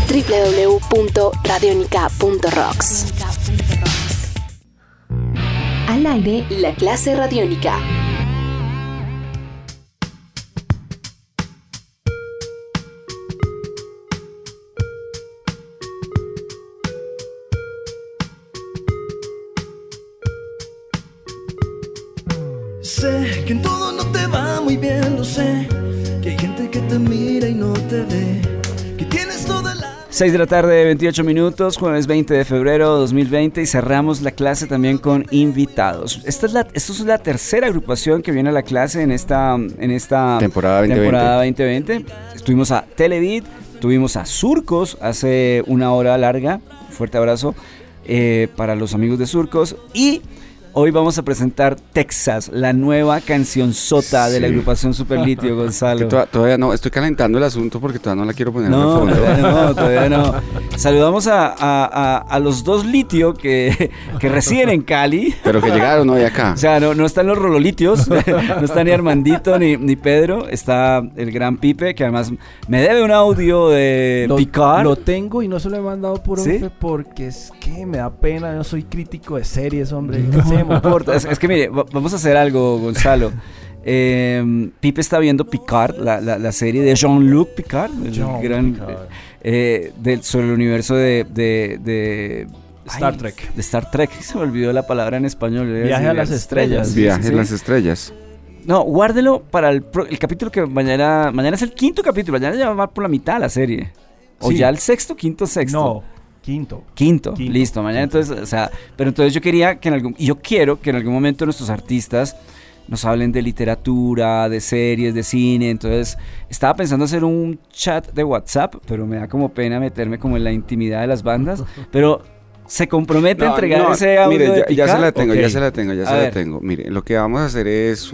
www.radionica.rocks. Al aire, la clase radiónica. Sé que en todo no te va muy bien, lo sé. Que hay gente que te mira y no te ve. Que tienes toda la... 6 de la tarde, 28 minutos, jueves 20 de febrero de 2020, y cerramos la clase también con invitados. Esta es la tercera agrupación que viene a la clase en esta temporada 2020. Estuvimos a Televid, tuvimos a Surcos hace una hora larga. Fuerte abrazo para los amigos de Surcos. Y hoy vamos a presentar Texas, la nueva cancionzota de la agrupación Superlitio, Gonzalo. Todavía no, estoy calentando el asunto porque todavía no la quiero poner en el fondo. Todavía no. Saludamos a los dos Litio que residen en Cali. Pero que llegaron hoy acá. O sea, no están los Rololitios, no está ni Armandito ni Pedro, está el gran Pipe, que además me debe un audio de Picard. Lo tengo y no se lo he mandado por ¿Sí? porque es que me da pena, yo soy crítico de series, hombre. No importa, es que mire, vamos a hacer algo, Gonzalo. Pipe está viendo Picard, la serie de Jean-Luc Picard, sobre el universo de Star Trek. De Star Trek, se me olvidó la palabra en español. Viaje a las estrellas. Viaje a las estrellas. No, guárdelo para el capítulo que mañana es el quinto capítulo, mañana ya va por la mitad la serie. O ya el sexto. No. Quinto, listo, mañana entonces, o sea, pero entonces yo quiero que en algún momento nuestros artistas nos hablen de literatura, de series, de cine. Entonces estaba pensando hacer un chat de WhatsApp, pero me da como pena meterme como en la intimidad de las bandas, pero se compromete a entregar ese audio. Mire, de ya se la tengo, okay. ya se la tengo. Mire, lo que vamos a hacer es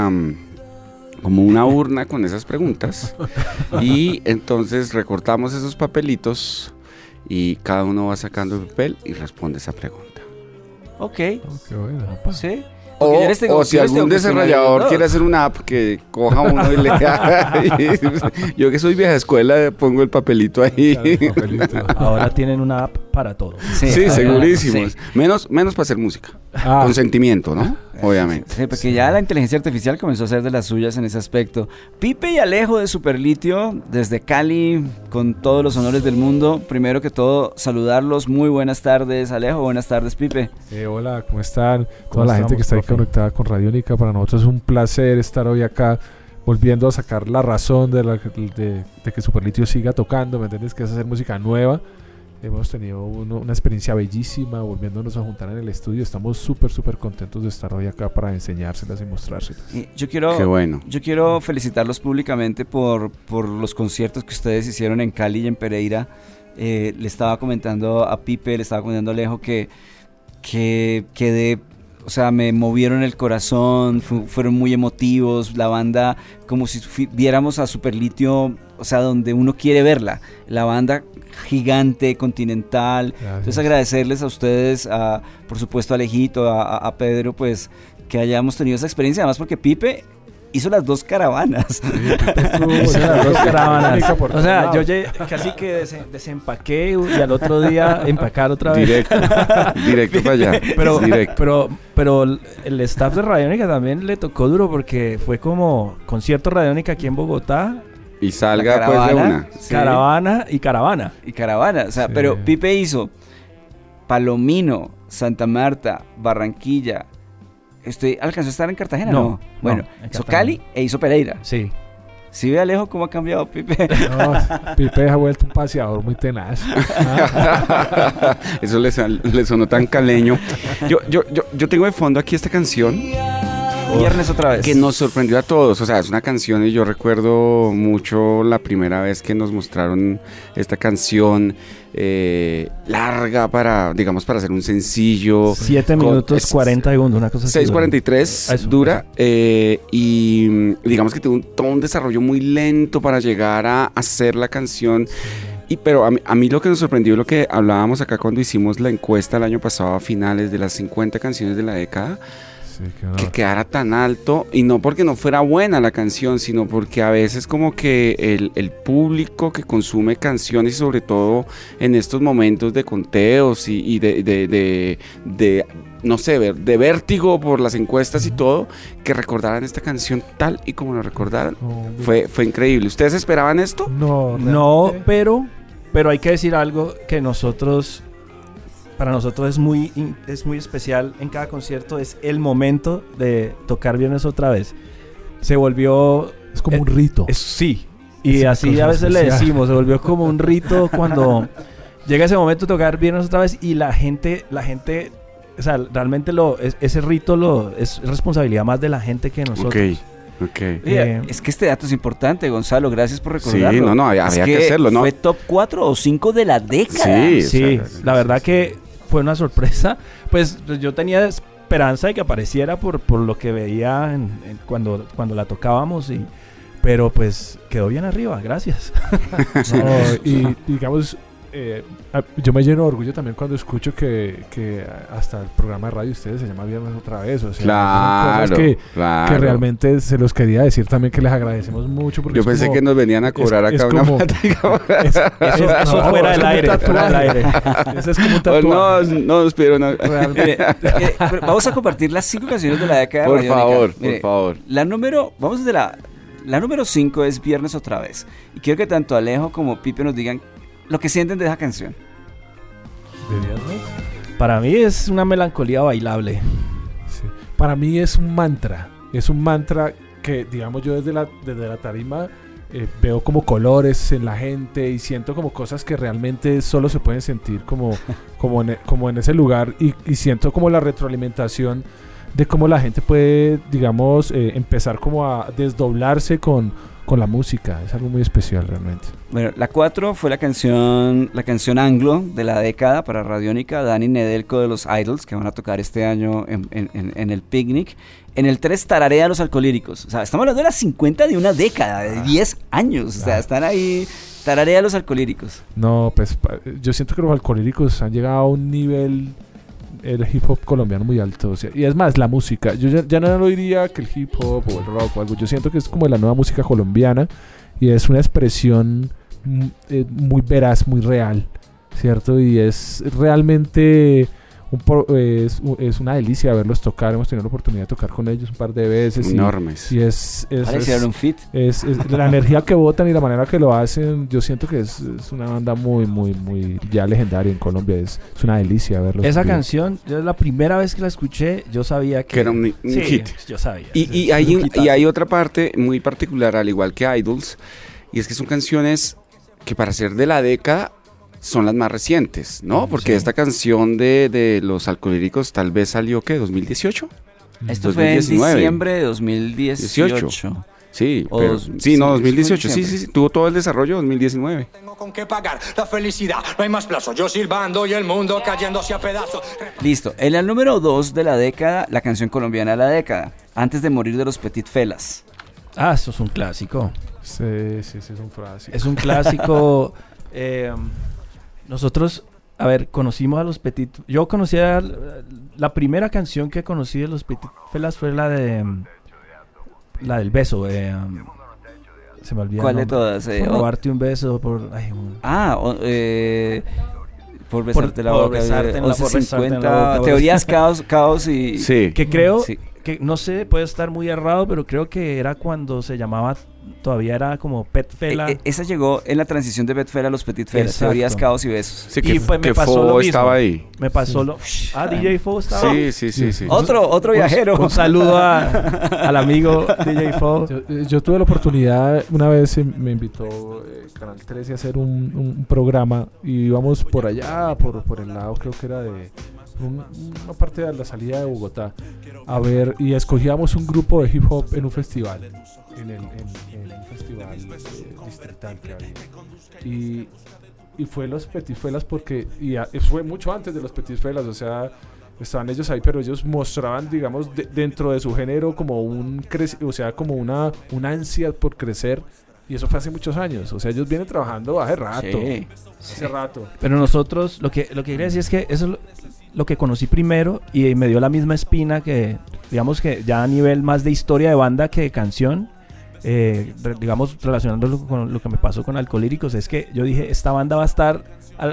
como una urna con esas preguntas y entonces recortamos esos papelitos y cada uno va sacando el papel y responde esa pregunta. Ok. Bueno, ¿Sí? O si algún desarrollador quiere hacer una app, que coja uno y le haga. Yo que soy vieja escuela, pongo el papelito ahí. Ahora tienen una app para todo. Sí, segurísimos. Sí. Menos para hacer música. Con sentimiento, ¿no? Obviamente. Sí, porque ya la inteligencia artificial comenzó a hacer de las suyas en ese aspecto. Pipe y Alejo de Superlitio, desde Cali, con todos los honores del mundo. Primero que todo, saludarlos. Muy buenas tardes, Alejo. Buenas tardes, Pipe. Hola, ¿cómo están? Toda la gente que está ahí conectada con Radiónica. Para nosotros es un placer estar hoy acá, volviendo a sacar la razón de que Superlitio siga tocando, ¿me entiendes? Que es hacer música nueva. Hemos tenido una experiencia bellísima volviéndonos a juntar en el estudio. Estamos súper contentos de estar hoy acá para enseñárselas y mostrárselas. Qué Yo quiero felicitarlos públicamente por los conciertos que ustedes hicieron en Cali y en Pereira. Le estaba comentando a Pipe, le estaba comentando a Alejo que quedé... O sea, me movieron el corazón, fueron muy emotivos, la banda, como si viéramos a Superlitio, o sea, donde uno quiere verla, la banda gigante, continental. Gracias. Entonces agradecerles a ustedes, por supuesto a Alejito, a Pedro, pues, que hayamos tenido esa experiencia, además porque Pipe hizo las dos caravanas. Hizo las dos caravanas. O sea, yo casi que desempaqué y al otro día empacar otra vez. Directo para allá. Pero el staff de Radiónica también le tocó duro porque fue como concierto Radiónica aquí en Bogotá. Y salga pues de una. Sí. Caravana. O sea, sí. Pero Pipe hizo Palomino, Santa Marta, Barranquilla. ¿Alcanzó a estar en Cartagena? No. Bueno, hizo Cali e hizo Pereira. Sí. ¿Sí ve, Alejo, cómo ha cambiado Pipe? No, Pipe ha vuelto un paseador muy tenaz. Eso le sonó tan caleño. Yo tengo de fondo aquí esta canción. Viernes otra vez. Que nos sorprendió a todos. O sea, es una canción y yo recuerdo mucho la primera vez que nos mostraron esta canción larga para hacer un sencillo. 7 minutos 40 segundos, una cosa así. 6:43 dura. Y digamos que tiene todo un desarrollo muy lento para llegar a hacer la canción. Pero a mí lo que nos sorprendió, lo que hablábamos acá cuando hicimos la encuesta el año pasado a finales de las 50 canciones de la década, Sí, que quedara tan alto, y no porque no fuera buena la canción, sino porque a veces como que el público que consume canciones, y sobre todo en estos momentos de conteos y de no sé, de vértigo por las encuestas y todo, que recordaran esta canción tal y como la recordaran, fue increíble. ¿Ustedes esperaban esto? No, pero hay que decir algo que para nosotros es muy especial en cada concierto, es el momento de tocar Viernes otra vez. Se volvió... Es como un rito. Sí, y así a veces le decimos, se volvió como un rito cuando llega ese momento de tocar Viernes otra vez y la gente, o sea, realmente ese rito es responsabilidad más de la gente que nosotros. Okay. Es que este dato es importante, Gonzalo, gracias por recordarlo. Sí, había que hacerlo, ¿no? Fue top 4 o 5 de la década. Sí, la verdad que fue una sorpresa. Pues yo tenía esperanza de que apareciera por lo que veía cuando la tocábamos, pero pues quedó bien arriba, gracias. Y digamos, yo me lleno de orgullo también cuando escucho que hasta el programa de radio de ustedes se llama Viernes otra vez. O sea, claro, son cosas que realmente se los quería decir también, que les agradecemos mucho. Porque yo pensé que nos venían a cobrar acá una plática. Eso fuera del aire. Eso es como un tatuaje. No nos pidieron vamos a compartir las 5 canciones de la década. Por favor. La número 5 es Viernes otra vez. Y quiero que tanto Alejo como Pipe nos digan lo que sienten de esa canción. ¿De viernes? Para mí es una melancolía bailable. Sí. Para mí es un mantra. Es un mantra que, digamos, yo desde la tarima veo como colores en la gente y siento como cosas que realmente solo se pueden sentir como en ese lugar, y siento como la retroalimentación de cómo la gente puede, digamos, empezar como a desdoblarse con la música. Es algo muy especial realmente. Bueno, la 4 fue la canción anglo de la década para Radiónica, Dani Nedelko de los Idols, que van a tocar este año en el Picnic. En el 3, Tararea Los Alcolíricos. O sea, estamos hablando de las 50 de una década, de 10 años. O sea, están ahí, Tararea Los Alcolíricos. No, pues yo siento que los Alcolíricos han llegado a un nivel, el hip hop colombiano, muy alto. O sea, y es más, la música. Yo ya no lo diría que el hip hop o el rock o algo. Yo siento que es como la nueva música colombiana y es una expresión muy veraz, muy real, ¿cierto? Y es realmente es una delicia verlos tocar. Hemos tenido la oportunidad de tocar con ellos un par de veces. Enormes. Y es un fit. Es la energía que botan y la manera que lo hacen. Yo siento que es una banda muy, muy, muy ya legendaria en Colombia. Es una delicia verlos. Esa canción, yo la primera vez que la escuché, yo sabía que era un hit. Yo sabía. Y hay otra parte muy particular, al igual que Idols, y es que son canciones que para ser de la década son las más recientes, ¿no? Porque esta canción de Los Alcolíricos tal vez salió, ¿qué? ¿2018? Esto 2019. Fue en diciembre de 2018. Sí, pero, sí, no, 2018, sí, tuvo todo el desarrollo 2019. Tengo con qué pagar la felicidad, no hay más plazo, yo silbando y el mundo cayéndose a pedazos. Listo, en el número 2 de la década, la canción colombiana de la década, Antes de morir de los Petit Felas. Ah, eso es un clásico. Sí, es un clásico. Es un clásico. Nosotros, conocimos a los Petit... Yo conocía... La primera canción que conocí de los Petit Felas fue la del beso. Se me olvidó. ¿Cuál de todas? Por robarte un beso, por besarte la boca. Por besarte en la boca. Teorías, caos y... Sí. Que creo... Sí. Que no sé, puede estar muy errado, pero creo que era cuando se llamaba, todavía era como Pet Fela. Esa llegó en la transición de Pet Fela a los Petit Felas, Teorías, Caos y Besos. Sí, y pues me pasó lo mismo. Estaba ahí. Me pasó lo... DJ Fo estaba. Sí. Otro viajero. Un saludo al amigo DJ Fo. Yo tuve la oportunidad, una vez me invitó Canal 13 a hacer un programa y íbamos por allá, por el lado, creo que era de... una parte de la salida de Bogotá a ver, y escogíamos un grupo de hip hop en un festival, en un festival distrital que había, y fue los Petit Felas porque fue mucho antes de los Petit Felas, o sea, estaban ellos ahí, pero ellos mostraban, digamos, dentro de su género como como una ansia por crecer. Y eso fue hace muchos años. O sea, ellos vienen trabajando hace rato. Hace rato. Pero nosotros, lo que quería decir es que eso es lo que conocí primero y me dio la misma espina que digamos que ya a nivel más de historia de banda que de canción, digamos, relacionándolo con lo que me pasó con Alcolíricos, es que yo dije, esta banda va a estar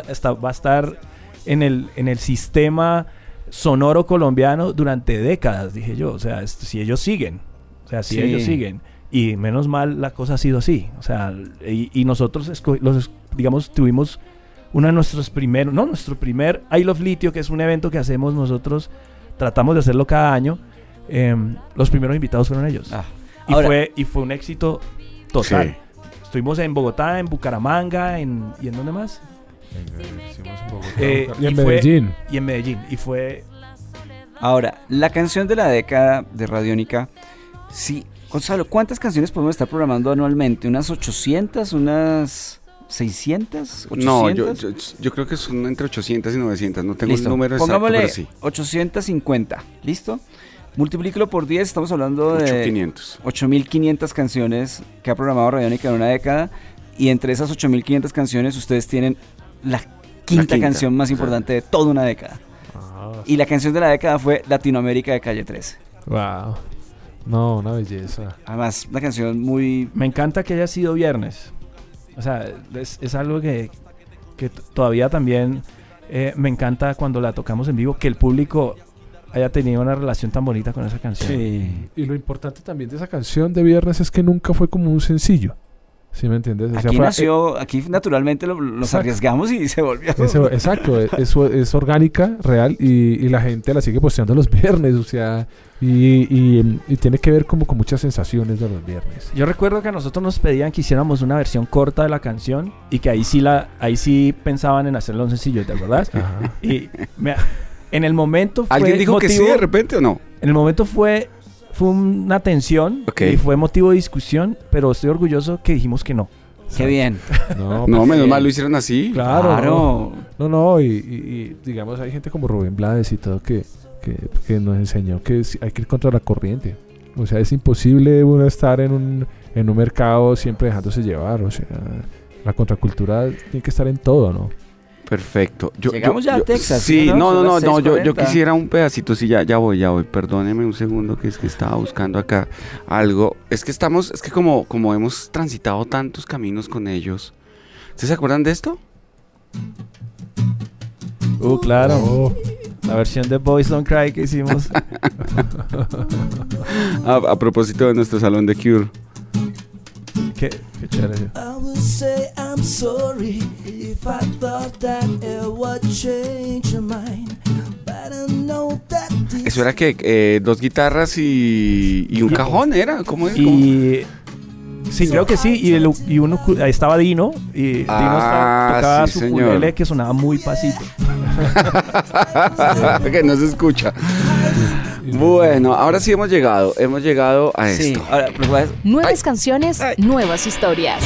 en el sistema sonoro colombiano durante décadas, dije yo. O sea, si ellos siguen. Ellos siguen. Y menos mal la cosa ha sido así. O sea, y nosotros digamos, tuvimos nuestro primer I Love Litio, que es un evento que hacemos nosotros, tratamos de hacerlo cada año. Los primeros invitados fueron ellos. Y fue un éxito total. Sí. Estuvimos en Bogotá, en Bucaramanga, ¿y en dónde más? Y en Medellín. Y en Medellín. Y fue... Ahora, la canción de la década de Radiónica, sí. Gonzalo, ¿cuántas canciones podemos estar programando anualmente? ¿Unas 800? ¿Unas 600? ¿800? No, yo creo que son entre 800 y 900. No tengo el número exacto, pongámosle pero sí. 850. ¿Listo? Multiplícalo por 10, estamos hablando de 8.500 canciones que ha programado Radiónica en una década, y entre esas 8.500 canciones ustedes tienen la quinta canción más importante de toda una década. Y la canción de la década fue Latinoamérica de Calle 13. Wow. No, una belleza. Además, una canción muy... Me encanta que haya sido viernes. O sea, es algo que todavía también me encanta cuando la tocamos en vivo, que el público haya tenido una relación tan bonita con esa canción. Sí. Y lo importante también de esa canción de viernes es que nunca fue como un sencillo. ¿Sí me entiendes? Aquí naturalmente nos arriesgamos y se volvió. Exacto, es orgánica, real, y la gente la sigue posteando los viernes, o sea, y tiene que ver como con muchas sensaciones de los viernes. Yo recuerdo que a nosotros nos pedían que hiciéramos una versión corta de la canción, y que ahí sí pensaban en hacerlo un sencillo, ¿te acuerdas? Ajá. Y en el momento fue ¿alguien dijo que sí de repente o no? En el momento fue una tensión, y fue motivo de discusión, pero estoy orgulloso que dijimos que no. Qué bien. No, menos mal lo hicieron así. Claro. No, y digamos, hay gente como Rubén Blades y todo que nos enseñó que hay que ir contra la corriente. O sea, es imposible uno estar en un mercado siempre dejándose llevar. O sea, la contracultura tiene que estar en todo, ¿no? Perfecto. Llegamos ya a Texas. Sí, no, yo quisiera un pedacito, sí, ya voy. Perdóneme un segundo, que es que estaba buscando acá algo. Es que como hemos transitado tantos caminos con ellos. ¿Ustedes se acuerdan de esto? Claro. La versión de Boys Don't Cry que hicimos. A propósito de nuestro salón de Cure. Qué chévere. I will say I'm sorry if I thought that it would change your mind, but I know that this... Eso era que 2 guitarras y un cajón, ¿era? ¿Cómo es? Sí, creo que sí. Y uno, ahí estaba Dino. Y Dino tocaba su ukulele, que sonaba muy pasito. Que no se escucha. Bueno, ahora sí hemos llegado a esto. Sí, ahora, nuevas canciones, nuevas historias.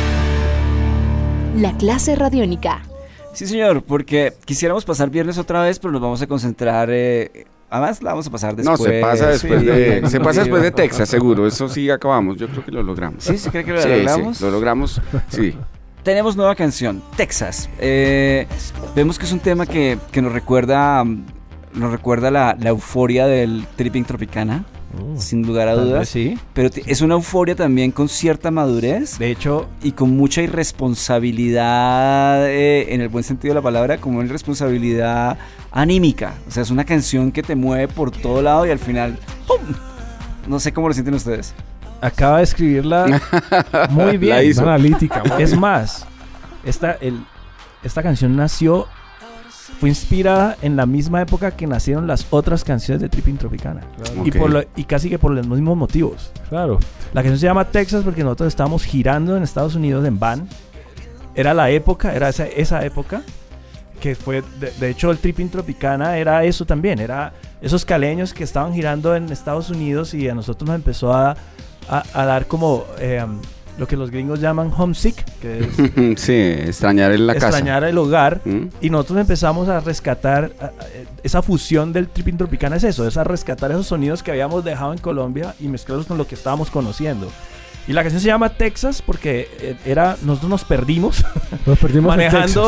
La clase radiónica. Sí, señor, porque quisiéramos pasar viernes otra vez, pero nos vamos a concentrar. Además, la vamos a pasar después. No, se pasa después de Texas, seguro. Eso sí acabamos. Yo creo que lo logramos. ¿Sí? ¿Se cree que lo logramos? Sí, lo logramos. Sí. Tenemos nueva canción, Texas. Vemos que es un tema que nos recuerda la euforia del Tripping Tropicana, sin lugar a dudas. Sí. Pero es una euforia también con cierta madurez. De hecho, y con mucha irresponsabilidad, en el buen sentido de la palabra, como una irresponsabilidad anímica. O sea, es una canción que te mueve por todo lado y al final, ¡pum! No sé cómo lo sienten ustedes. Acaba de escribirla muy bien. La hizo. Analítica. Es más, esta canción fue inspirada en la misma época que nacieron las otras canciones de Tripping Tropicana. Claro. Okay. Y casi que por los mismos motivos. Claro. La canción se llama Texas porque nosotros estábamos girando en Estados Unidos en van. Era esa época que fue, de hecho, el Tripping Tropicana era eso también. Era esos caleños que estaban girando en Estados Unidos y a nosotros nos empezó a dar como lo que los gringos llaman homesick, que es sí, extrañar el hogar. Y nosotros empezamos a rescatar esa fusión del Tripping Tropicana. Es a rescatar esos sonidos que habíamos dejado en Colombia y mezclarlos con lo que estábamos conociendo. Y la canción se llama Texas porque nosotros nos perdimos manejando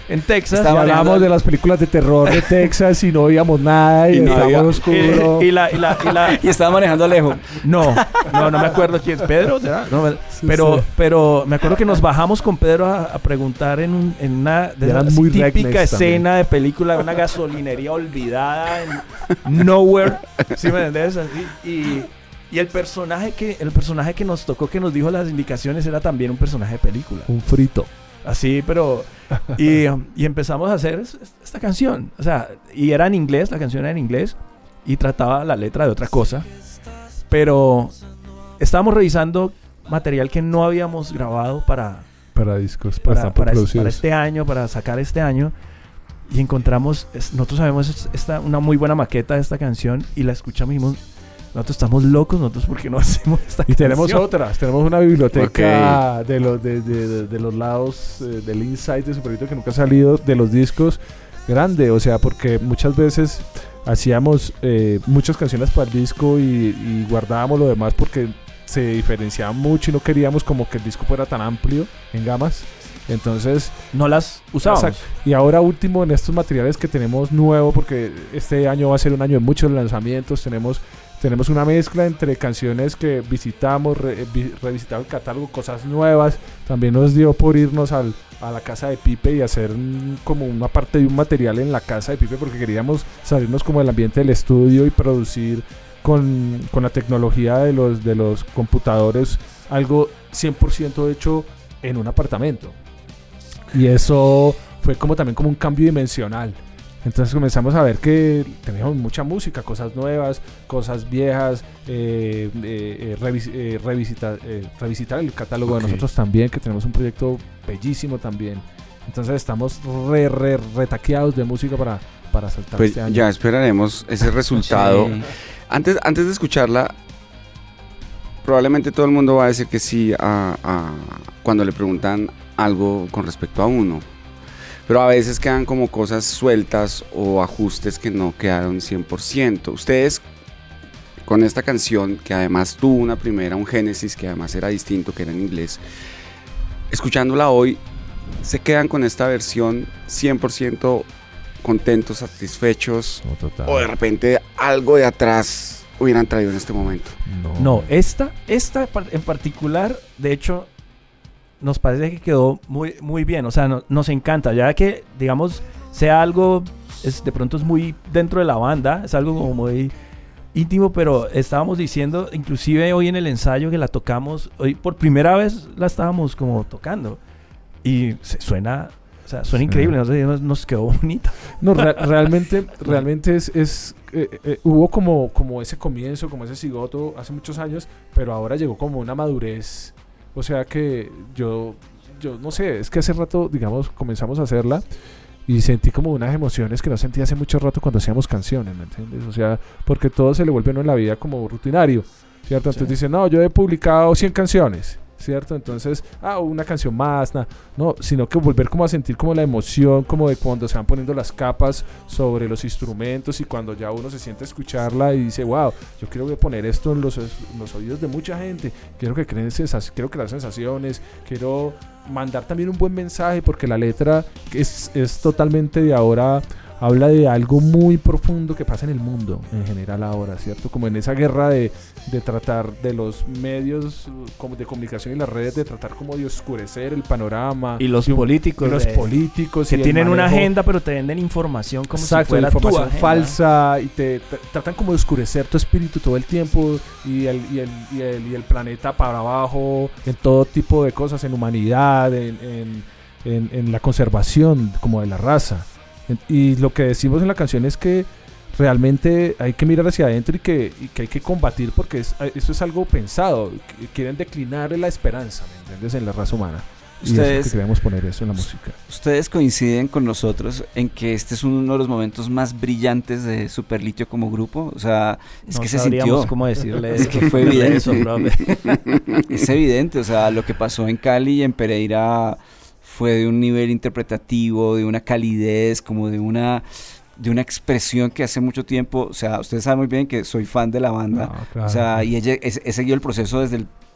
en Texas. Y hablábamos de las películas de terror de Texas y no oíamos nada y estábamos oscuro. Y estaba manejando Alejo. No me acuerdo quién es. ¿Pedro? ¿Será? No, pero me acuerdo que nos bajamos con Pedro a preguntar en una de esas típica escena de película, una gasolinería olvidada en Nowhere. ¿Sí me entendés? Y el personaje que nos tocó, que nos dijo las indicaciones, era también un personaje de película. Un frito. Así, pero... Y empezamos a hacer esta canción. O sea, y era en inglés, la canción era en inglés. Y trataba la letra de otra cosa. Pero estábamos revisando material que no habíamos grabado para discos, para este año, para sacar este año. Y encontramos... nosotros sabemos una muy buena maqueta de esta canción. Y la escuchamos y dijimos... Nosotros estamos locos, porque no hacemos esta canción. Tenemos otras, tenemos una biblioteca de los lados del Insight de Superlito que nunca ha salido, de los discos, grande, o sea, porque muchas veces hacíamos muchas canciones para el disco y guardábamos lo demás porque se diferenciaba mucho y no queríamos como que el disco fuera tan amplio en gamas. Entonces no las usábamos. Exacto. Y ahora último en estos materiales que tenemos nuevo, porque este año va a ser un año de muchos lanzamientos, tenemos una mezcla entre canciones que visitamos, revisitamos el catálogo, cosas nuevas. También nos dio por irnos a la casa de Pipe y hacer como una parte de un material en la casa de Pipe, porque queríamos salirnos como del ambiente del estudio y producir con la tecnología de los computadores algo 100% hecho en un apartamento. Y eso fue también como un cambio dimensional. Entonces comenzamos a ver que teníamos mucha música, cosas nuevas, cosas viejas, revisitar el catálogo de nosotros también, que tenemos un proyecto bellísimo también. Entonces estamos retaqueados de música para saltar este año. Ya esperaremos ese resultado. Sí. Antes de escucharla, probablemente todo el mundo va a decir que sí cuando le preguntan algo con respecto a uno. Pero a veces quedan como cosas sueltas o ajustes que no quedaron 100%. Ustedes, con esta canción, que además tuvo un génesis que además era distinto, que era en inglés, escuchándola hoy, ¿se quedan con esta versión 100% contentos, satisfechos? No, total. ¿O de repente algo de atrás hubieran traído en este momento? No, esta en particular, de hecho... nos parece que quedó muy, muy bien, o sea, nos encanta, ya que, digamos, sea algo, de pronto es muy dentro de la banda, es algo como muy íntimo, pero estábamos diciendo, inclusive hoy en el ensayo que la tocamos, hoy por primera vez la estábamos como tocando, y suena increíble, nos quedó bonita. No, realmente hubo como ese comienzo, como ese cigoto hace muchos años, pero ahora llegó como una madurez. O sea que yo no sé, es que hace rato, digamos, comenzamos a hacerla y sentí como unas emociones que no sentí hace mucho rato cuando hacíamos canciones, ¿me entiendes? O sea, porque todo se le vuelve en la vida como rutinario, ¿cierto? Entonces dicen, no, yo he publicado 100 canciones, ¿cierto? Entonces, una canción más, no, sino que volver como a sentir como la emoción, como de cuando se van poniendo las capas sobre los instrumentos y cuando ya uno se siente a escucharla y dice, wow, yo quiero poner esto en los oídos de mucha gente, quiero crear sensaciones, quiero mandar también un buen mensaje, porque la letra es totalmente de ahora, habla de algo muy profundo que pasa en el mundo en general ahora, ¿cierto? Como en esa guerra de tratar de los medios de comunicación y las redes, de tratar como de oscurecer el panorama. Y los políticos. Que tienen una agenda, pero te venden información como si fuera información falsa y te tratan como de oscurecer tu espíritu todo el tiempo y el planeta para abajo, en todo tipo de cosas, en humanidad, en la conservación como de la raza. Y lo que decimos en la canción es que realmente hay que mirar hacia adentro y que hay que combatir, porque eso es algo pensado. Quieren declinar la esperanza, ¿me entiendes?, en la raza humana. Y es que queremos poner eso en la música. Ustedes coinciden con nosotros en que este es uno de los momentos más brillantes de Superlitio como grupo. O sea, es que se sintió. ¿Cómo decirle? Es que fue evidente. Es evidente, o sea, lo que pasó en Cali y en Pereira fue de un nivel interpretativo, de una calidez, como de una expresión que hace mucho tiempo, o sea, ustedes saben muy bien que soy fan de la banda, claro. O sea, y he seguido el proceso desde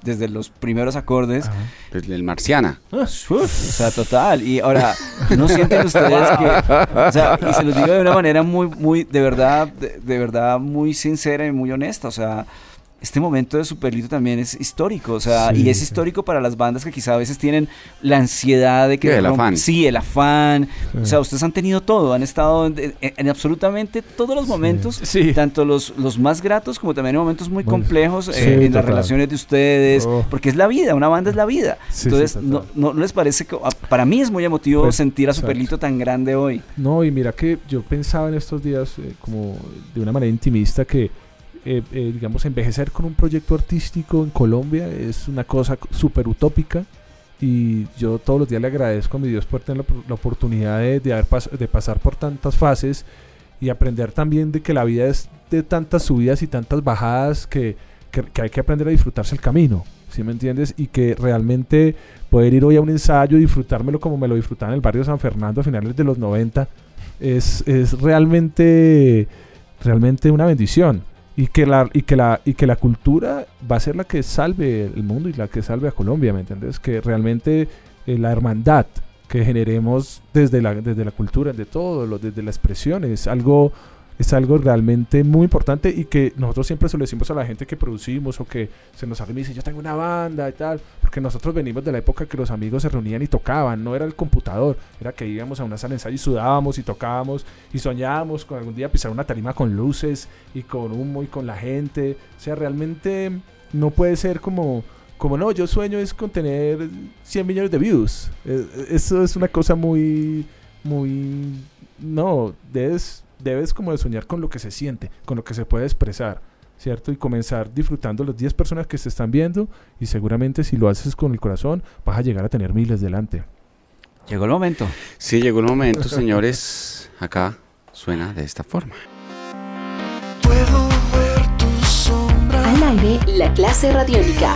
desde los primeros acordes. Desde el Marciana. O sea, total. Y ahora, ¿no sienten ustedes que, o sea, y se los digo de una manera muy, de verdad, muy sincera y muy honesta, o sea, este momento de Superlito también es histórico, o sea, y es histórico para las bandas que quizá a veces tienen la ansiedad de que... el afán. Sí, el afán. O sea, ustedes han tenido todo, han estado en absolutamente todos los momentos, tanto los más gratos como también en momentos muy complejos en las relaciones de ustedes, porque es la vida, una banda es la vida. Entonces, ¿no les parece que para mí es muy emotivo sentir a Superlito tan grande hoy? No, y mira que yo pensaba en estos días como de una manera intimista que digamos, envejecer con un proyecto artístico en Colombia es una cosa súper utópica, y yo todos los días le agradezco a mi Dios por tener la oportunidad de pasar por tantas fases y aprender también de que la vida es de tantas subidas y tantas bajadas que hay que aprender a disfrutarse el camino, ¿sí me entiendes? Y que realmente poder ir hoy a un ensayo y disfrutármelo como me lo disfrutaba en el barrio San Fernando a finales de los 90 es realmente una bendición. Y que la cultura va a ser la que salve el mundo y la que salve a Colombia, ¿me entiendes? Que realmente la hermandad que generemos desde la cultura, de todo, desde la expresión, es algo realmente muy importante, y que nosotros siempre se lo decimos a la gente que producimos o que se nos hace y dice, yo tengo una banda y tal, porque nosotros venimos de la época que los amigos se reunían y tocaban, no era el computador, era que íbamos a una sala de ensayo y sudábamos y tocábamos y soñábamos con algún día pisar una tarima con luces y con humo y con la gente. O sea, realmente no puede ser como no, yo sueño es con tener 100 millones de views. Eso es una cosa muy no, debes como de soñar con lo que se siente, con lo que se puede expresar, ¿cierto? Y comenzar disfrutando las 10 personas que te están viendo, y seguramente si lo haces con el corazón vas a llegar a tener miles delante. Llegó el momento. Sí, llegó el momento, señores. Acá suena de esta forma. Puedo ver tu sombra. Al aire, la clase radiónica.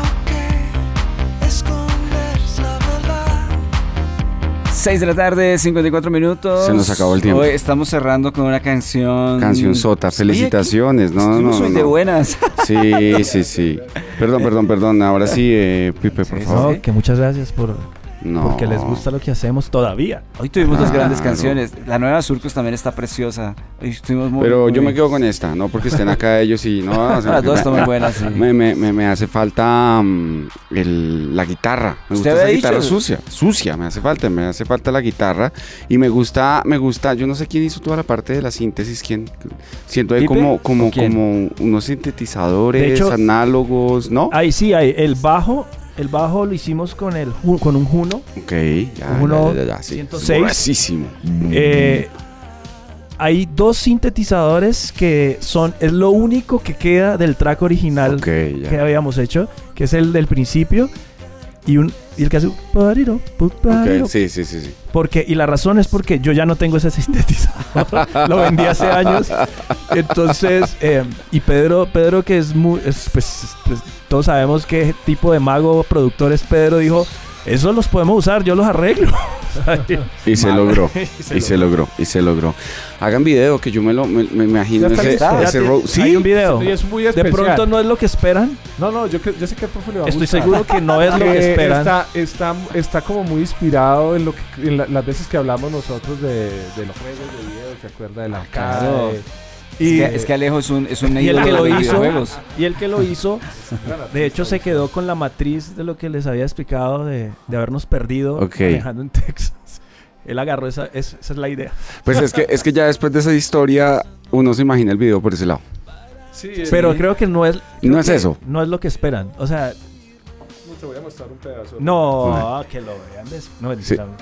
6 de la tarde, 54 minutos. Se nos acabó el tiempo. Hoy estamos cerrando con una canción sota. Felicitaciones. No. Soy de buenas. Sí. Perdón. Ahora sí, Pipe, por favor. No, que muchas gracias porque les gusta lo que hacemos todavía. Hoy tuvimos dos grandes canciones. La nueva Surcos también está preciosa. Pero yo me quedo con esta, no porque estén acá ellos y no. Las dos están muy buenas. Sí. Me hace falta la guitarra. Me gusta esa guitarra sucia. Me hace falta la guitarra, y me gusta. Yo no sé quién hizo toda la parte de la síntesis. Siento ahí como unos sintetizadores, de hecho, análogos, ¿no? Ahí sí hay el bajo. El bajo lo hicimos con un Juno. Ok, ya, sí. 106. Gruesísimo. Hay dos sintetizadores que es lo único que queda del track original que habíamos hecho, que es el del principio y el que hace sí. Y la razón es porque yo ya no tengo ese sintetizador. Lo vendí hace años. Entonces, y Pedro que pues, todos sabemos qué tipo de mago productor es Pedro, dijo, eso los podemos usar, yo los arreglo. Y se logró. Hagan video, que yo me imagino ese road. Sí, hay un video. Y es muy especial. De pronto no es lo que esperan. No, yo sé que el profe le va a Estoy gustar. seguro que no es lo que esperan. Está como muy inspirado en las veces que hablamos nosotros de los juegos de video, ¿se acuerda? De la claro. Y es que Alejo es un y el que lo hizo videojuegos. Y el que lo hizo de hecho se quedó con la matriz de lo que les había explicado de habernos perdido manejando en Texas. Él agarró esa es la idea. Pues es que ya después de esa historia uno se imagina el video por ese lado. Sí, pero creo que no es eso. No es lo que esperan. O sea, no te voy a mostrar un pedazo. No, que lo vean. No.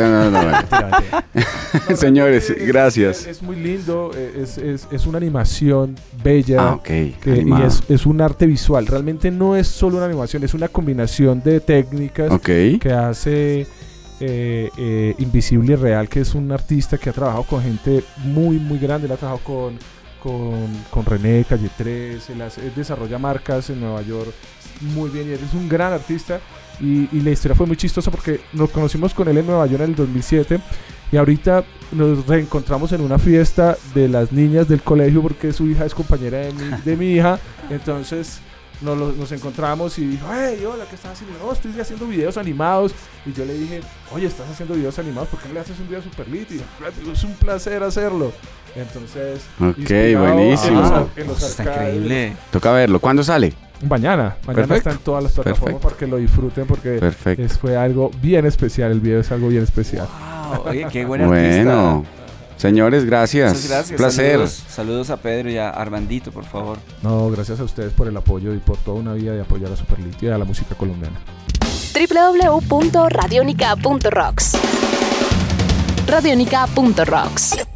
Señores, gracias. Es muy lindo, es una animación bella. Y es un arte visual. Realmente no es solo una animación, es una combinación de técnicas que hace Invisible y Real, que es un artista que ha trabajado con gente muy, muy grande. Él ha trabajado con René, Calle 3, él desarrolla marcas en Nueva York muy bien, y él es un gran artista. Y la historia fue muy chistosa porque nos conocimos con él en Nueva York en el 2007, y ahorita nos reencontramos en una fiesta de las niñas del colegio porque su hija es compañera de mi hija. Entonces nos encontramos y dijo, hey, hola, ¿qué estás haciendo? No, estoy haciendo videos animados. Y yo le dije, oye, ¿estás haciendo videos animados? ¿Por qué no le haces un video a Superlit? Y es un placer hacerlo. Entonces, ok, buenísimo. Está increíble. Toca verlo. ¿Cuándo sale? Mañana está en todas las plataformas para que lo disfruten, porque fue algo bien especial. El video es algo bien especial. Wow, oye, qué buen artista. Señores, gracias. Muchas gracias. Placer. Saludos a Pedro y a Armandito, por favor. No, gracias a ustedes por el apoyo y por toda una vida de apoyar a Superlit y a la música colombiana. www.radionica.rocks Radionica.rocks